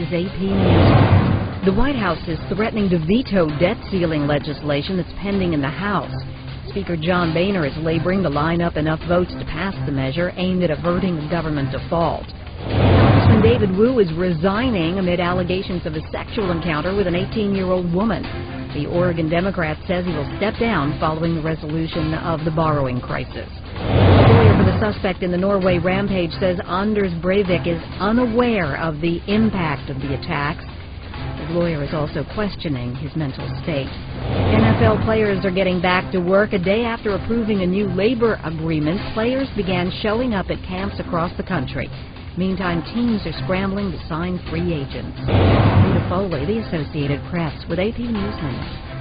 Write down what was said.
is AP News. The White House is threatening to veto debt ceiling legislation that's pending in the House. Speaker John Boehner is laboring to line up enough votes to pass the measure aimed at averting a government default. Congressman David Wu is resigning amid allegations of a sexual encounter with an 18-year-old woman. The Oregon Democrat says he will step down following the resolution of the borrowing crisis. A lawyer for the suspect in the Norway rampage says Anders Breivik is unaware of the impact of the attacks. His lawyer is also questioning his mental state. NFL players are getting back to work. A day after approving a new labor agreement, players began showing up at camps across the country. Meantime, teams are scrambling to sign free agents. Rita Foley, The Associated Press, with AP News Minute.